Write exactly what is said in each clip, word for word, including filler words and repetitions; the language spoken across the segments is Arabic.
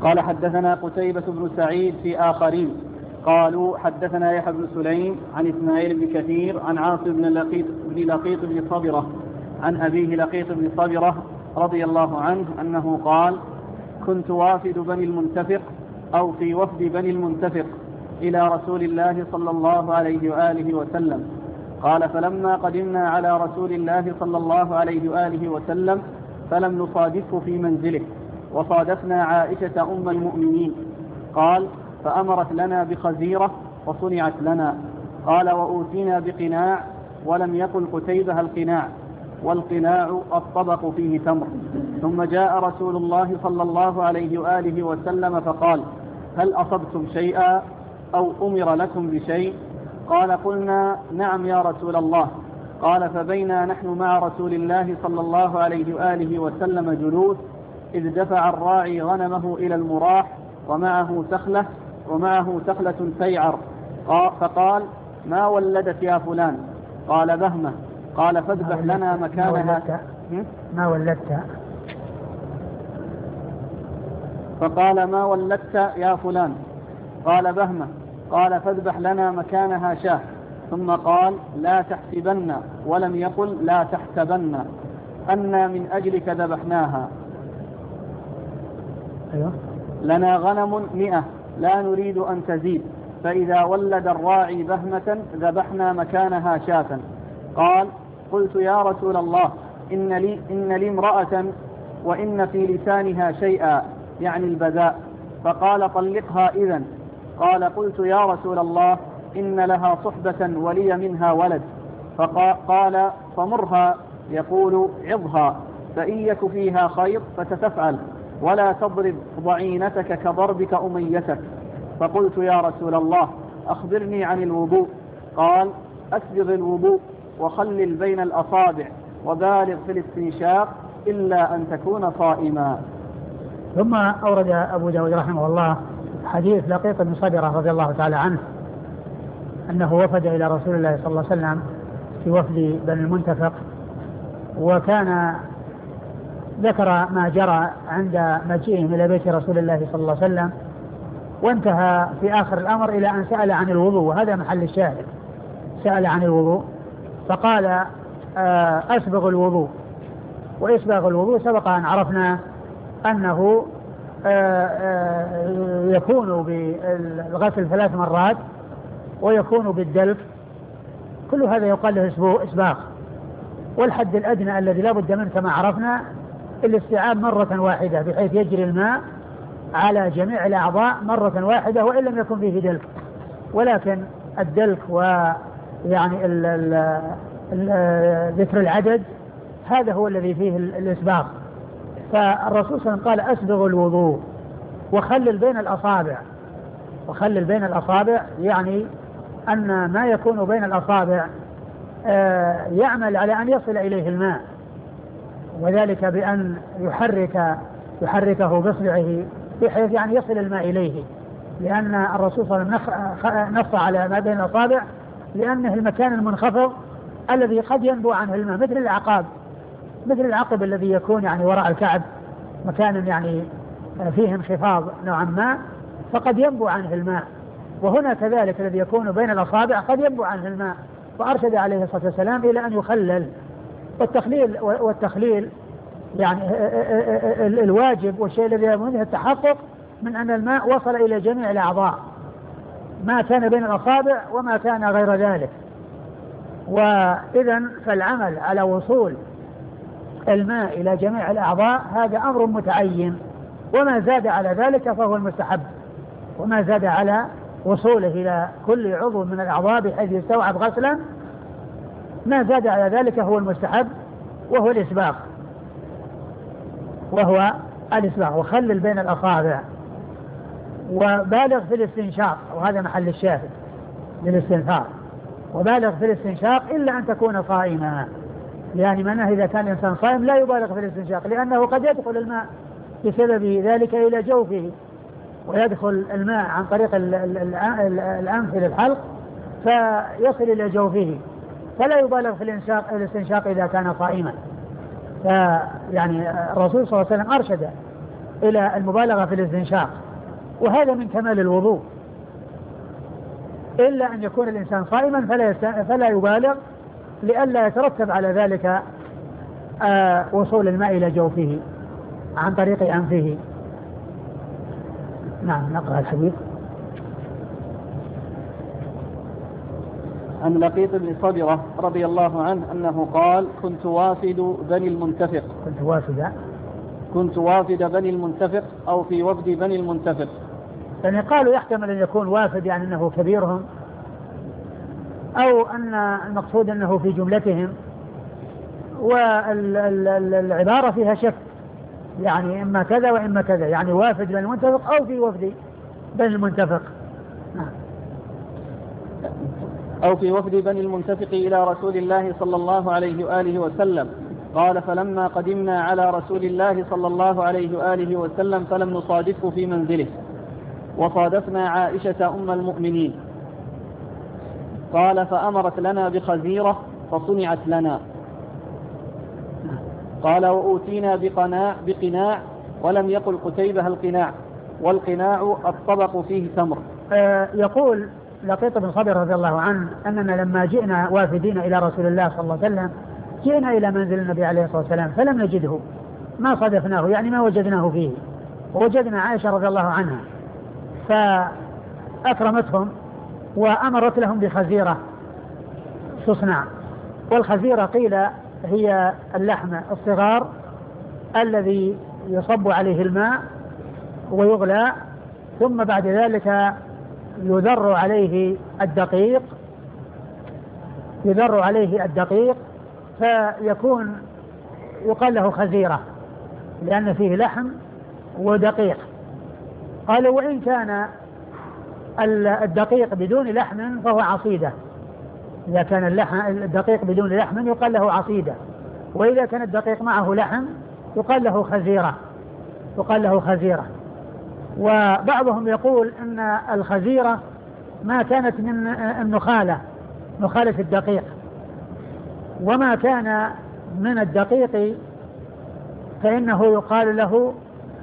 قال حدثنا قتيبة بن سعيد في آخرين قالوا حدثنا يحيى بن سليم عن إسماعيل بن كثير عن عاصم بن لقيط بن لقيط بن صبرة عن أبيه لقيط بن صبرة رضي الله عنه أنه قال كنت وافد بني المنتفق أو في وفد بني المنتفق إلى رسول الله صلى الله عليه وآله وسلم. قال فلما قدمنا على رسول الله صلى الله عليه وآله وسلم فلم نصادفه في منزله وصادفنا عائشة أم المؤمنين. قال فأمرت لنا بخزيرة وصنعت لنا. قال وأوتينا بقناع ولم يقل قتيبة القناع، والقناع الطبق فيه تمر. ثم جاء رسول الله صلى الله عليه وآله وسلم فقال هل أصبتم شيئا أو أمر لكم بشيء؟ قال قلنا نعم يا رسول الله. قال فبينا نحن مع رسول الله صلى الله عليه وآله وسلم جلوس إذ دفع الراعي غنمه إلى المراح ومعه سخلة ومعه سخلة سيعر، فقال ما ولدت يا فلان؟ قال بهمة. قال فاذبح لنا مكانها. ما ولدت؟ فقال ما ولدت يا فلان؟ قال بهمة. قال فاذبح لنا مكانها شاه. ثم قال لا تحسبن، ولم يقل لا تحسبن، أنا من أجلك ذبحناها. أيوه. لنا غنم مئة لا نريد أن تزيد، فإذا ولد الراعي بهمة ذبحنا مكانها شاة. قال قلت يا رسول الله إن لي, إن لي امرأة وإن في لسانها شيئا، يعني البذاء. فقال طلقها إذن. قال قلت يا رسول الله إن لها صحبة ولي منها ولد. فقال فمرها، يقول عظها، فإن يك فيها خير فتتفعل، ولا تضرب ضعينتك كضربك أميتك. فقلت يا رسول الله أخبرني عن الوضوء. قال أسبغ الوضوء وخلل بين الأصابع وبالغ في الاستنشاق إلا أن تكون صائما. ثم أورد أبو داود رحمه الله حديث لقيط بن صبرة رضي الله تعالى عنه أنه وفد إلى رسول الله صلى الله عليه وسلم في وفد بني المنتفق، وكان ذكر ما جرى عند مجيئهم إلى بيت رسول الله صلى الله عليه وسلم، وانتهى في آخر الأمر إلى أن سأل عن الوضوء، وهذا محل الشاهد. سأل عن الوضوء فقال أسبغ الوضوء. وإسباغ الوضوء سبق أن عرفنا أنه يكون بالغسل ثلاث مرات ويكون بالدلك، كل هذا يقال له إسباغ. والحد الأدنى الذي لا بد منه كما عرفنا الاستيعاب مرة واحدة، بحيث يجري الماء على جميع الأعضاء مرة واحدة وإن لم يكن فيه دلك. ولكن الدلك ويعني ال ال ال ذكر العدد هذا هو الذي فيه الإسباغ. فالرسول صلى الله عليه وسلم قال أسبغ الوضوء وخلل بين الأصابع. وخلل بين الأصابع يعني أن ما يكون بين الأصابع يعمل على أن يصل إليه الماء، وذلك بأن يحرك يحركه بإصبعه بحيث يعني يصل الماء إليه، لأن الرسول صلى الله عليه وسلم نص على ما بين الأصابع لأنه المكان المنخفض الذي قد ينبع عنه الماء، مثل الأعقاب، مثل العقب الذي يكون يعني وراء الكعب، مكان يعني فيه انخفاض نوعا ما فقد ينبع عنه الماء. وهنا كذلك الذي يكون بين الأصابع قد ينبع عنه الماء، فأرشد عليه الصلاة والسلام إلى أن يخلل. والتخليل والتخليل يعني الواجب والشيء الذي يمكنه التحقق من أن الماء وصل إلى جميع الأعضاء، ما كان بين الأصابع وما كان غير ذلك. وإذن فالعمل على وصول الماء إلى جميع الأعضاء هذا أمر متعين، وما زاد على ذلك فهو المستحب، وما زاد على وصوله إلى كل عضو من الأعضاء بحيث يستوعب غسلا ما زاد على ذلك هو المستحب وهو الإسباغ وهو الإسباغ وخلل بين الأصابع وبالغ في الاستنشاق، وهذا محل الشاهد للاستنثار، وبالغ في الاستنشاق إلا أن تكون صائما، يعني معناه إذا كان الإنسان صائم لا يبالغ في الاستنشاق، لأنه قد يدخل الماء بسبب ذلك إلى جوفه، ويدخل الماء عن طريق الأنف إلى الحلق فيصل إلى جوفه، فلا يبالغ في الاستنشاق إذا كان صائما. فيعني الرسول صلى الله عليه وسلم أرشد إلى المبالغة في الاستنشاق، وهذا من كمال الوضوء، إلا أن يكون الإنسان صائما فلا, فلا يبالغ لئلا يترتب على ذلك آه وصول الماء إلى جوفه عن طريق أنفه. نعم نقرأ الحديث. عن لقيط بن صبرة رضي الله عنه أنه قال كنت وافد بني المنتفق كنت وافد كنت وافد بني المنتفق أو في وفد بني المنتفق. يعني قالوا يحتمل أن يكون وافد يعني أنه كبيرهم، أو أن المقصود أنه في جملتهم، والعبارة فيها شك، يعني إما كذا وإما كذا، يعني وافد بني المنتفق أو في وفد بني المنتفق. أو في وفد بني المنتفق إلى رسول الله صلى الله عليه وآله وسلم. قال فلما قدمنا على رسول الله صلى الله عليه وآله وسلم فلم نصادفه في منزله، وصادفنا عائشة أم المؤمنين. قال فأمرت لنا بخزيرة فصنعت لنا. قال وأوتينا بقناع, بقناع ولم يقل قتيبة القناع، والقناع الطبق فيه تمر. آه يقول لقيط بن صبر رضي الله عنه أننا لما جئنا وافدين إلى رسول الله صلى الله عليه وسلم جئنا إلى منزل النبي عليه الصلاة والسلام فلم نجده، ما صادفناه، يعني ما وجدناه فيه، ووجدنا عائشة رضي الله عنها فأكرمتهم وأمرت لهم بخزيرة تصنع. والخزيرة قيل هي اللحم الصغار الذي يصب عليه الماء ويغلى، ثم بعد ذلك يذر عليه الدقيق يذر عليه الدقيق فيكون يقال له خزيرة لأن فيه لحم ودقيق. قال وإن كان الدقيق بدون لحم فهو عصيدة، إذا كان اللحم الدقيق بدون لحم يقال له عصيدة، وإذا كان الدقيق معه لحم يقال له خزيرة يقال له خزيرة. وبعضهم يقول أن الخزيرة ما كانت من النخالة، نخالة الدقيق، وما كان من الدقيق فإنه يقال له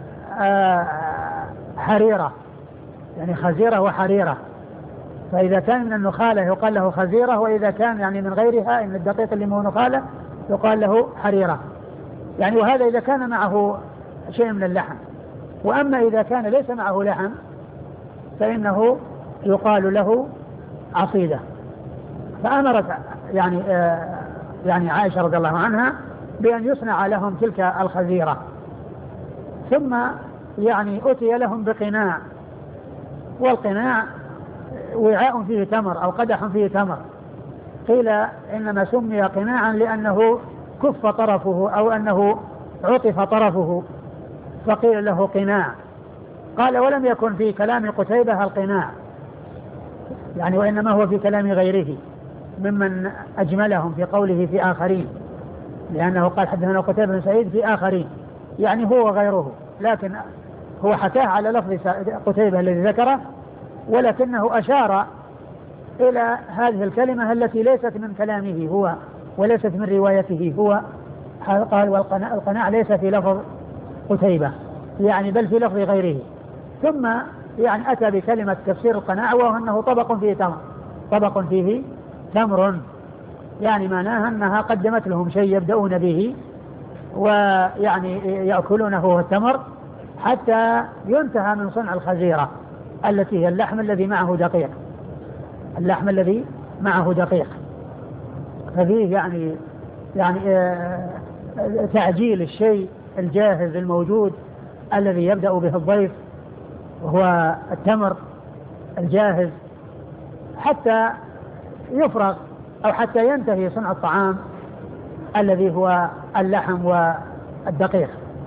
حريرة، يعني خزيرة وحريرة. فإذا كان من النخالة يقال له خزيرة، وإذا كان يعني من غيرها إن الدقيق اللي هو نخالة يقال له حريرة، يعني وهذا إذا كان معه شيء من اللحم. وأما إذا كان ليس معه لحم فإنه يقال له عصيدة. فأمرت يعني آه يعني عائشة رضي الله عنها بأن يصنع لهم تلك الخزيرة، ثم يعني أتي لهم بقناع، والقناع وعاء فيه تمر أو قدح فيه تمر. قيل إنما سمي قناعا لأنه كف طرفه أو أنه عطف طرفه فقيل له قناع. قال ولم يكن في كلام قتيبة القناع، يعني وإنما هو في كلام غيره ممن أجملهم في قوله في آخرين، لأنه قال حدثنا قتيبة بن سعيد في آخرين، يعني هو وغيره، لكن هو حكاه على لفظ قتيبة الذي ذكره، ولكنه أشار إلى هذه الكلمة التي ليست من كلامه هو وليست من روايته هو. قال والقناع ليس في لفظ قتيبة يعني بل في لفظ غيره. ثم يعني أتى بكلمة تفسير القناع وهو أنه طبق فيه تمر طبق فيه تمر، يعني معناها أنها قدمت لهم شيء يبدأون به ويعني يأكلونه هو التمر حتى ينتهى من صنع الخزيرة التي هي اللحم الذي معه دقيق اللحم الذي معه دقيق ففيه يعني يعني آه تعجيل الشيء الجاهز الموجود الذي يبدأ به الضيف وهو التمر الجاهز حتى يفرغ أو حتى ينتهي صنع الطعام الذي هو اللحم والدقيق.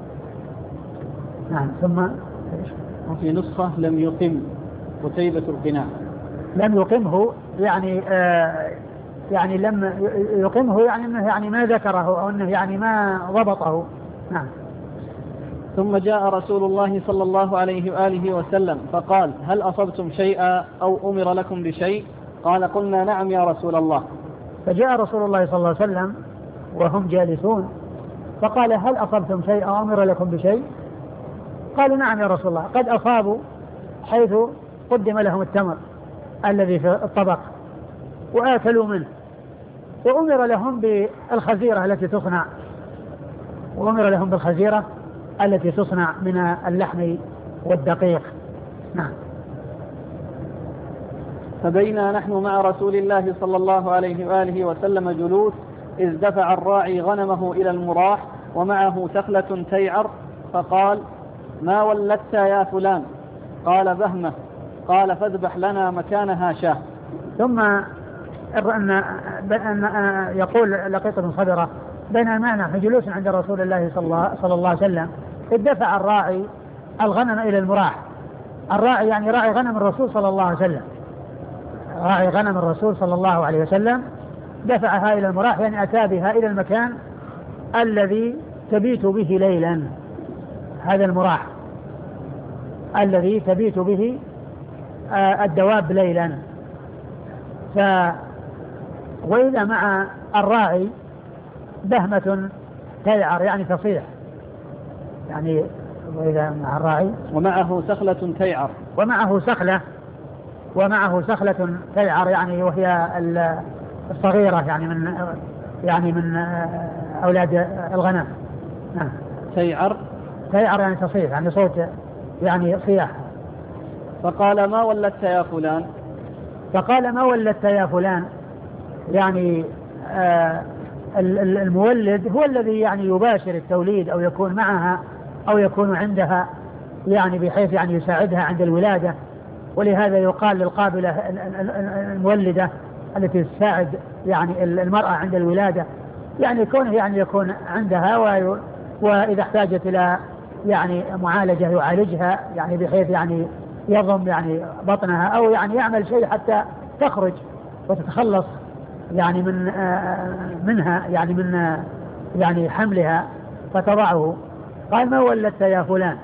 نعم. ثم وفي نسخة لم يقم قتيبة القناع، لم يقمه يعني آه يعني لم يقمه يعني انه يعني ما ذكره او انه يعني ما ضبطه. نعم. ثم جاء رسول الله صلى الله عليه وآله وسلم فقال هل أصبتم شيئا أو أمر لكم بشيء؟ قال قلنا نعم يا رسول الله. فجاء رسول الله صلى الله عليه وسلم وهم جالسون فقال هل أصبتم شيئا أو أمر لكم بشيء؟ قالوا نعم يا رسول الله قد أصابوا حيث قدم لهم التمر الذي في الطبق وآكلوا منه، وأمر لهم بالخزيرة التي تصنع وأمر لهم بالخزيرة التي تصنع من اللحم والدقيق. نعم. فبينا نحن مع رسول الله صلى الله عليه وآله وسلم جلوس إذ دفع الراعي غنمه إلى المراح ومعه سخلة تيعر فقال ما ولدت يا فلان؟ قال بهمة. قال فاذبح لنا مكانها شاه. ثم أن أن يقول لقيط بن صبرة بين معنا في جلوس عند رسول الله صلى الله عليه وسلم إذ دفع الراعي الغنم إلى المراح. الراعي يعني راعي غنم الرسول صلى الله عليه وسلم، راعي غنم الرسول صلى الله عليه وسلم دفعها إلى المراح، يعني أتى بها إلى المكان الذي تبيت به ليلا. هذا المراح الذي تبيت به الدواب ليلا. ف وإذا مع الراعي بهمة تيعر يعني تصيح، يعني وإذا مع الراعي ومعه سخلة تيعر ومعه سخلة ومعه سخلة تيعر يعني وهي الصغيرة يعني من يعني من أولاد الغنم. نعم. تيعر تيعر يعني تصيح يعني صوت يعني صياح. فقال ما ولدت يا فلان؟ فقال ما ولدت يا فلان يعني آه المولد هو الذي يعني يباشر التوليد أو يكون معها أو يكون عندها يعني بحيث يعني يساعدها عند الولادة، ولهذا يقال للقابلة المولدة التي تساعد يعني المرأة عند الولادة يعني يكون يعني يكون عندها وإذا احتاجت إلى يعني معالجة يعالجها يعني بحيث يعني يضم يعني بطنها أو يعني يعمل شيء حتى تخرج وتتخلص يعني من منها يعني من يعني حملها فتضعه. قال ما ولدت يا فلان؟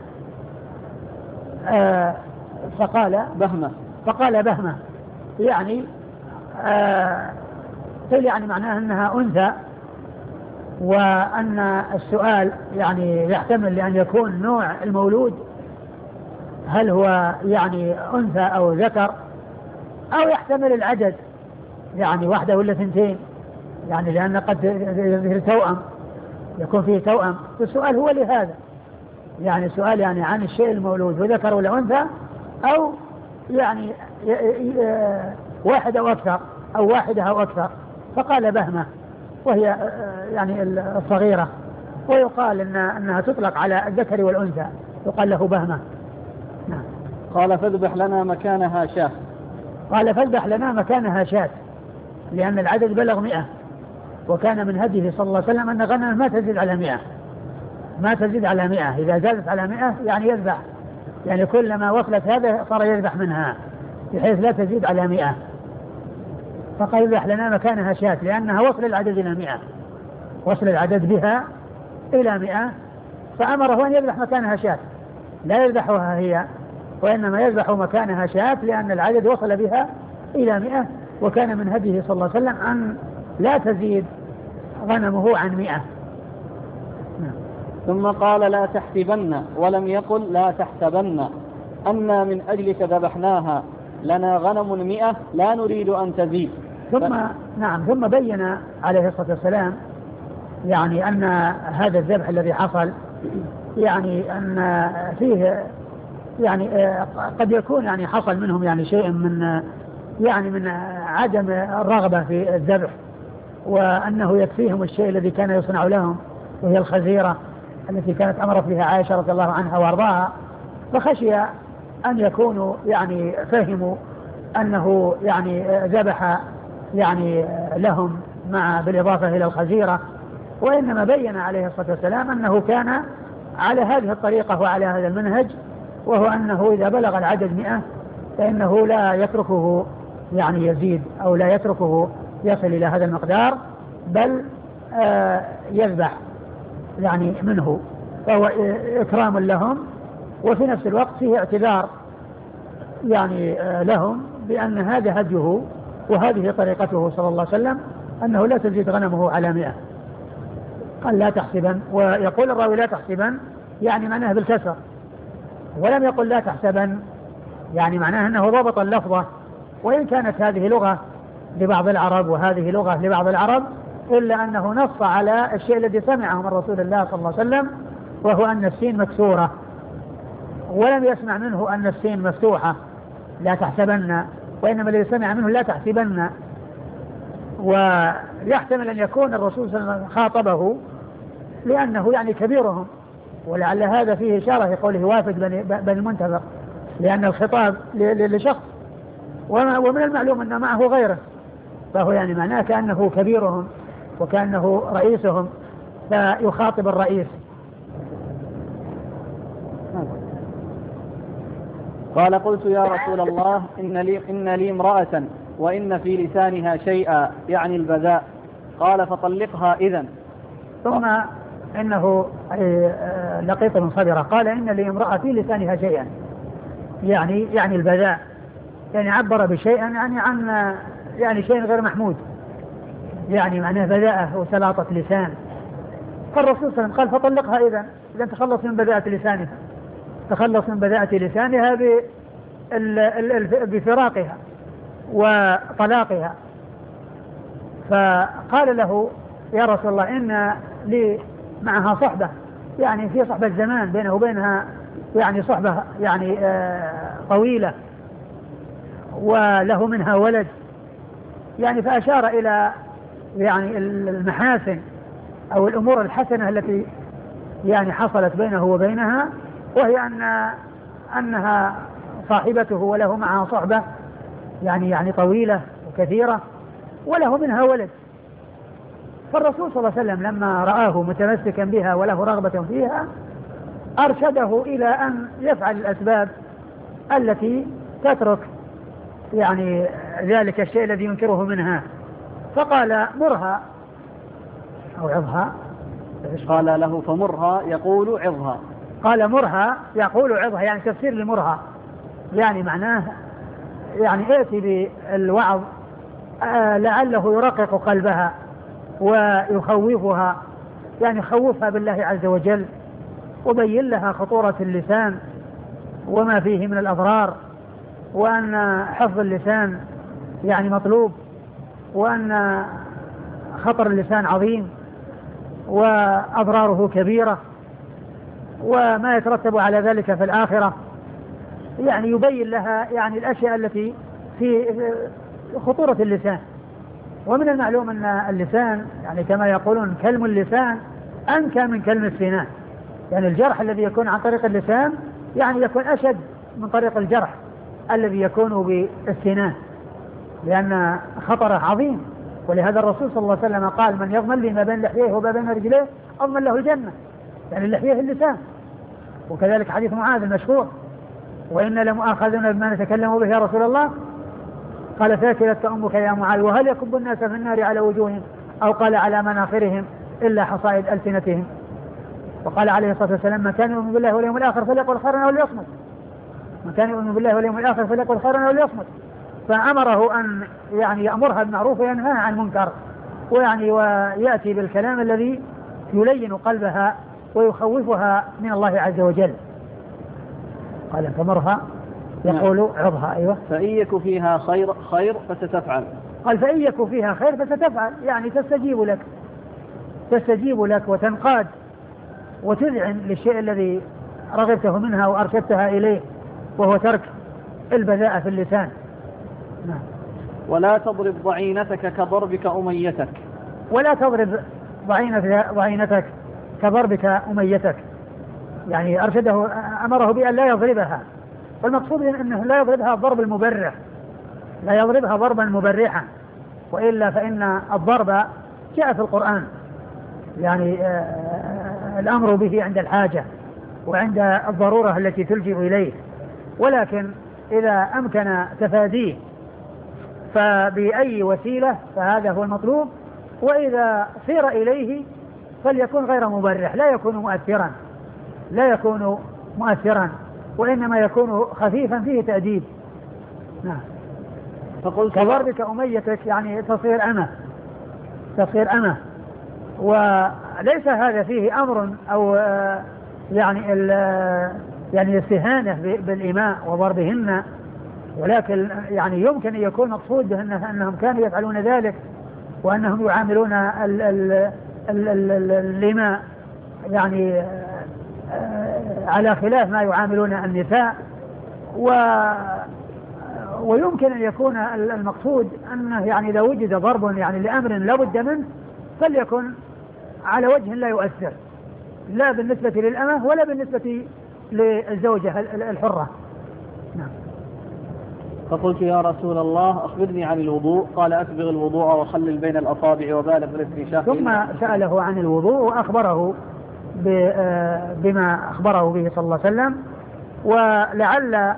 آه فقال بهمة. فقال بهمة يعني آه يعني معناه أنها أنثى، وأن السؤال يعني يحتمل لأن يكون نوع المولود هل هو يعني أنثى أو ذكر، أو يحتمل العدد يعني واحدة ولا ثنتين يعني لأن قد يظهر توأم يكون فيه توأم. السؤال هو لهذا يعني سؤال يعني عن الشيء المولود وذكر ولا أنثى أو يعني واحد أو أكثر أو واحدة أو أكثر. فقال بهمة وهي يعني الصغيرة، ويقال إن أنها تطلق على الذكر والأنثى يقال له بهمة. نعم. قال فاذبح لنا مكانها شاة. قال فاذبح لنا مكانها شاة لأن العدد بلغ مئة، وكان من هديه صلى الله عليه وسلم أن غنم ما تزيد على مئة ما تزيد على مئة إذا زادت على مئة يعني يذبح يعني كلما وصلت هذا صار يذبح منها بحيث لا تزيد على مئة. فقال يذبح لنا مكانها شاة لأنها وصل العدد إلى مئة وصل العدد بها إلى مئة، فأمره أن يذبح مكانها شاة لا يذبحها هي وإنما يذبح مكانها شاة لأن العدد وصل بها إلى مئة، وكان من هديه صلى الله عليه وسلم أن لا تزيد غنمه عن مئة. ثم قال لا تحسبن ولم يقل لا تحسبن أنا من أجلك ذبحناها لنا غنم مئة لا نريد أن تزيد. ثم ف... نعم ثم بين عليه الصلاة والسلام يعني أن هذا الذبح الذي حصل يعني أن فيه يعني قد يكون يعني حصل منهم يعني شيء من يعني من عدم الرغبة في الذبح، وأنه يكفيهم الشيء الذي كان يصنع لهم وهي الخزيرة التي كانت أمرت بها عائشة رضي الله عنها وارضاها، فخشي أن يكونوا يعني فهموا أنه يعني ذبح يعني لهم مع بالإضافة إلى الخزيرة، وإنما بين عليه الصلاة والسلام أنه كان على هذه الطريقة وعلى هذا المنهج، وهو أنه إذا بلغ العدد مئة فإنه لا يتركه يعني يزيد أو لا يتركه يصل إلى هذا المقدار، بل آه يذبح يعني منه، فهو إكرام لهم وفي نفس الوقت فيه اعتذار يعني آه لهم بأن هذا هديه وهذه طريقته صلى الله عليه وسلم أنه لا تزيد غنمه على مئة. قال لا تحسبن، ويقول الراوي لا تحسبن يعني معناه بالكسر ولم يقل لا تحسبن، يعني معناه أنه ضبط اللفظة، وإن كانت هذه لغة لبعض العرب وهذه لغة لبعض العرب، إلا أنه نص على الشيء الذي سمعه من رسول الله صلى الله عليه وسلم، وهو أن السين مكسورة، ولم يسمع منه أن السين مفتوحة لا تحسبن، وإنما الذي سمع منه لا تحسبن. ويحتمل أن يكون الرسول صلى الله عليه وسلم خاطبه لأنه يعني كبيرهم، ولعل هذا فيه إشارة في قوله وافد بني المنتظر، لأن الخطاب لشخص ومن المعلوم أن معه غيره، فهو يعني معناه كأنه كبيرهم وكأنه رئيسهم فيخاطب الرئيس. قال قلت يا رسول الله إن لي, إن لي امرأة وإن في لسانها شيئا يعني البذاء، قال فطلقها إذن. ثم إنه لقيط بن صبرة قال إن لي امرأة في لسانها شيئا يعني يعني البذاء، يعني عبر بشيئا يعني عن يعني شيء غير محمود، يعني معناه بذاءة وسلاطة لسان. فالرسول صلى الله عليه وسلم قال فطلقها إذن، إذن تخلص من بذاءة لسانها، تخلص من بذاءة لسانها بفراقها وطلاقها. فقال له يا رسول الله إن لي معها صحبة، يعني في صحبة زمان بينه وبينها يعني صحبة يعني آه طويلة، وله منها ولد، يعني فأشار إلى يعني المحاسن أو الأمور الحسنة التي يعني حصلت بينه وبينها، وهي أن أنها صاحبته وله معها صحبة يعني يعني طويلة وكثيرة وله منها ولد. فالرسول صلى الله عليه وسلم لما رآه متمسكا بها وله رغبة فيها أرشده إلى أن يفعل الأسباب التي تترك يعني ذلك الشيء الذي ينكره منها، فقال مرها أو عظها. قال له فمرها يقول عظها، قال مرها يقول عظها، يعني تفسير لمرها، يعني معناه يعني ائتي بالوعظ آه لعله يرقق قلبها ويخوفها، يعني خوفها بالله عز وجل، وبين لها خطورة اللسان وما فيه من الأضرار، وأن حفظ اللسان يعني مطلوب، وأن خطر اللسان عظيم وأضراره كبيرة وما يترتب على ذلك في الآخرة، يعني يبين لها يعني الأشياء التي في خطورة اللسان. ومن المعلوم أن اللسان يعني كما يقولون كلم اللسان أنكى من كلم السنان، يعني الجرح الذي يكون عن طريق اللسان يعني يكون أشد من طريق الجرح الذي يكون بالسنان، لأن خطره عظيم. ولهذا الرسول صلى الله عليه وسلم قال من يضمن لي ما بين لحييه وما بين رجليه أضمن له الجنة، يعني اللحية اللسان. وكذلك حديث معاذ المشهور وإن لمؤاخذون بما نتكلم به يا رسول الله، قال فاكلتك أمك يا معاذ وهل يكب الناس في النار على وجوههم أو قال على مناخرهم إلا حصائد ألسنتهم. وقال عليه الصلاة والسلام من كان يؤمن بالله واليوم الآخر فليقل خيرا أو ليصمت، من كان يؤمن بالله واليوم الآخر فليقل خيرا أو ليصمت. فأمره أن يعني يأمرها بالمعروف وينهاها عن المنكر، ويعني ويأتي بالكلام الذي يلين قلبها ويخوفها من الله عز وجل. قال فمرها يقول عظها. أيوة. فإن يك فيها خير خير فستفعل. قال فإن يك فيها خير فستفعل، يعني تستجيب لك تستجيب لك وتنقاد وتذعن للشيء الذي رغبته منها وأرشدتها إليه، وهو ترك البذاءة في اللسان. نعم. ولا تضرب ضعينتك كضربك أميتك. ولا تضرب ضعينتك كضربك أميتك، يعني أرشده أمره بأن لا يضربها، والمقصود أنه لا يضربها الضرب المبرح، لا يضربها ضربا مبرحا، وإلا فإن الضرب جاء في القرآن يعني الأمر به عند الحاجة وعند الضرورة التي تلجئ إليه، ولكن إذا أمكن تفاديه فبأي وسيلة فهذا هو المطلوب، وإذا صير إليه فليكن غير مبرح، لا يكون مؤثرا لا يكون مؤثرا وإنما يكون خفيفا فيه تأديب. نعم. فقلت كضربك أميتك يعني تصير أمه تصير أمه وليس هذا فيه أمر أو يعني يعني الاستهانة بالإماء وضربهن، ولكن يعني يمكن أن يكون مقصود أنهم كانوا يفعلون ذلك وأنهم يعاملون ال ال ال ال ال الإماء يعني على خلاف ما يعاملون النساء. و ويمكن أن يكون المقصود أنه يعني إذا وجد ضرب يعني لأمر لا بد منه فليكن على وجه لا يؤثر، لا بالنسبة للأمة ولا بالنسبة للزوجة الحرة. نعم. فقلت يا رسول الله أخبرني عن الوضوء، قال أسبغ الوضوء وخلل بين الأصابع وبالغ بالاستنشاق. ثم سأله عن الوضوء وأخبره بما أخبره به صلى الله عليه وسلم. ولعل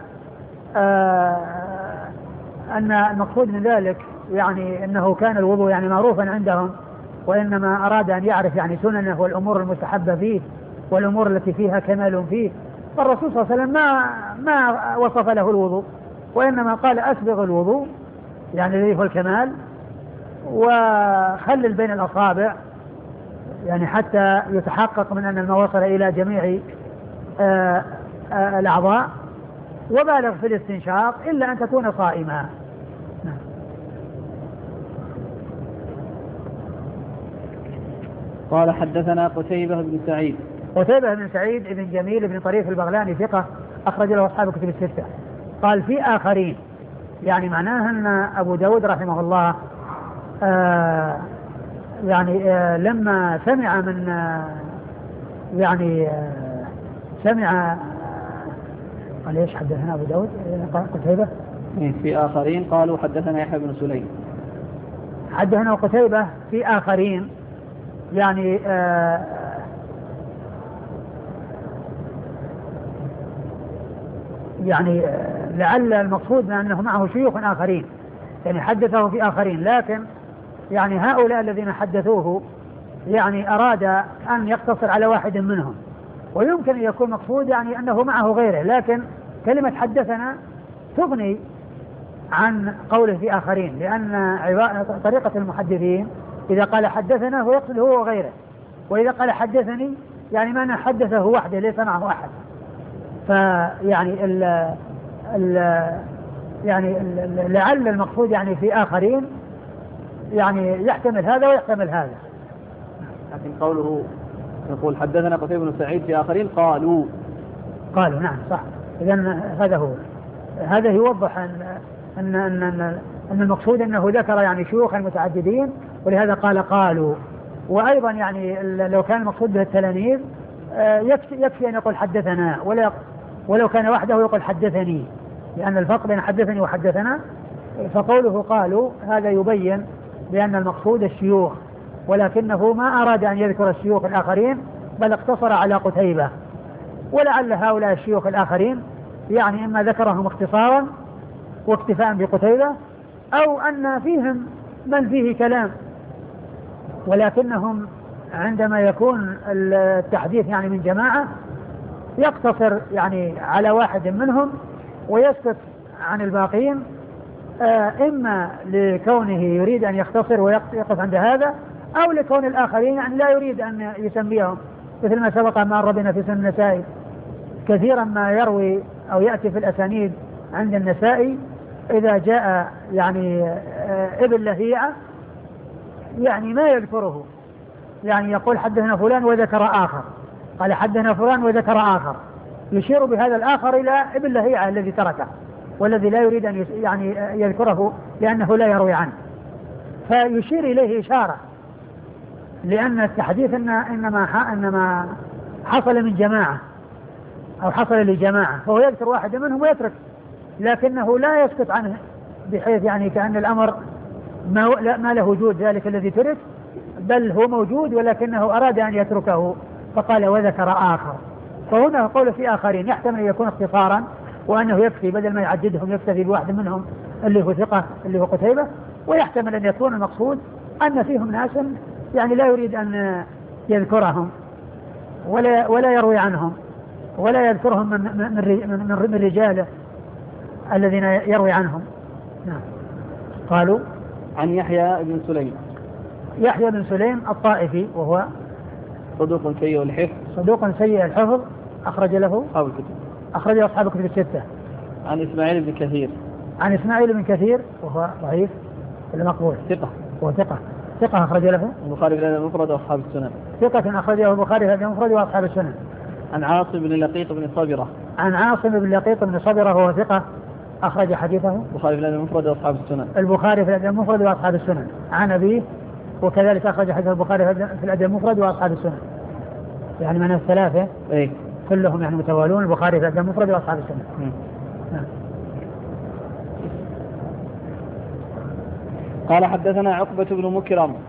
أن المقصود من ذلك يعني أنه كان الوضوء يعني معروفا عندهم، وإنما أراد أن يعرف يعني سننه والأمور المستحبة فيه والأمور التي فيها كمال فيه. فالرسول صلى الله عليه وسلم ما ما وصف له الوضوء، وإنما قال أسبغ الوضوء يعني الذي هو الكمال، وخلل بين الأصابع يعني حتى يتحقق من أن الماء وصل إلى جميع آآ آآ الأعضاء، وبالغ في الاستنشاق إلا أن تكون صائما. قال حدثنا قتيبة بن سعيد. قتيبة بن سعيد بن جميل بن طريف البغلاني ثقة أخرج له أصحاب الكتب الستة. قال في آخرين، يعني معناها أن أبو داود رحمه الله آه يعني آه لما سمع من آه يعني آه سمع قال ايش حدثنا أبو داود قتيبة في آخرين قالوا حدثنا يحيى بن سليم. حدثنا قتيبة في آخرين يعني آه يعني آه لعل المقصود من أنه معه شيوخ آخرين، يعني حدثه في آخرين، لكن يعني هؤلاء الذين حدثوه يعني أراد أن يقتصر على واحد منهم، ويمكن أن يكون مقصود يعني أنه معه غيره، لكن كلمة حدثنا تغني عن قوله في آخرين، لأن طريقة المحدثين إذا قال حدثنا هو يقصد هو وغيره، وإذا قال حدثني يعني ما حدثه وحده ليس معه أحد. فيعني ال ال يعني ال لعل المقصود يعني في آخرين يعني يحتمل هذا ويحتمل هذا. لكن قوله يقول حدثنا قتيبة بن سعيد في آخرين قالوا قالوا نعم صح. إذن هذا هو، هذا يوضح أن أن أن, أن, أن المقصود أنه ذكر يعني شيوخا متعددين، ولهذا قال قالوا. وأيضا يعني لو كان المقصود به التلاميذ يكفي, يكفي أن يقول حدثنا، ولا ولو كان وحده يقول حدثني، لأن الفرق بين حدثني وحدثنا. فقوله قالوا هذا يبين بأن المقصود الشيوخ، ولكنه ما أراد أن يذكر الشيوخ الآخرين بل اقتصر على قتيبة. ولعل هؤلاء الشيوخ الآخرين يعني إما ذكرهم اختصارا واكتفاء بقتيبة، أو أن فيهم من فيه كلام، ولكنهم عندما يكون التحديث يعني من جماعة يقتصر يعني على واحد منهم ويسكت عن الباقين، إما لكونه يريد أن يختصر ويقف عند هذا، أو لكون الآخرين يعني لا يريد أن يسميهم، مثل ما سبق ما ربنا في سنن النسائي كثيرا ما يروي أو يأتي في الأسانيد عند النسائي إذا جاء يعني ابن لهيعة يعني ما يذكره، يعني يقول حدثنا فلان وذكر آخر، قال حدثنا فلان وذكر آخر، يشير بهذا الآخر إلى ابن لهيعة الذي تركه والذي لا يريد أن يعني يذكره لأنه لا يروي عنه، فيشير إليه إشارة، لأن التحديث إنما إنما حصل من جماعة أو حصل لجماعة، فهو يذكر واحد منهم ويترك، لكنه لا يسكت عنه بحيث يعني كأن الأمر ما, ما له وجود ذلك الذي ترك، بل هو موجود ولكنه أراد أن يتركه فقال وذكر آخر. فهنا قول في آخرين يحتمل أن يكون اختصارا، وأنه يكفي بدل ما يعددهم يكتفي بواحد منهم اللي هو ثقة اللي هو قتيبة، ويحتمل أن يكون المقصود أن فيهم ناس يعني لا يريد أن يذكرهم ولا ولا يروي عنهم ولا يذكرهم من من من, من رجاله الذين يروي عنهم. نعم. قالوا عن يحيى بن سليم. يحيى بن سليم الطائفي وهو صدوق سيء الحفظ. صدوق سيء الحفظ أخرج له أصحاب الكتب. أخرجه أصحاب الكتب الستة. عن إسماعيل بن كثير. عن إسماعيل بن كثير وهو ضعيف ولا مقبول؟ ثقة. هو ثقة. ثقة أخرج له البخاري في الأدب المفرد وأصحاب السنن. ثقة أخرجه البخاري في الأدب المفرد وأصحاب السنن. عن عاصم بن لقيط بن صبرة. عن عاصم بن لقيط بن صبرة وهو ثقة أخرج حديثه البخاري في الأدب المفرد وأصحاب السنن. البخاري في الأدب المفرد وأصحاب السنن. عن أبيه وكذلك أخرج حديث البخاري في الأدب المفرد وأصحاب السنن. يعني من الثلاثة إيه كلهم يعني متوالون، البخاري في الأدب المفرد وأصحاب السنن. نعم. قال حدثنا عقبة بن مكرم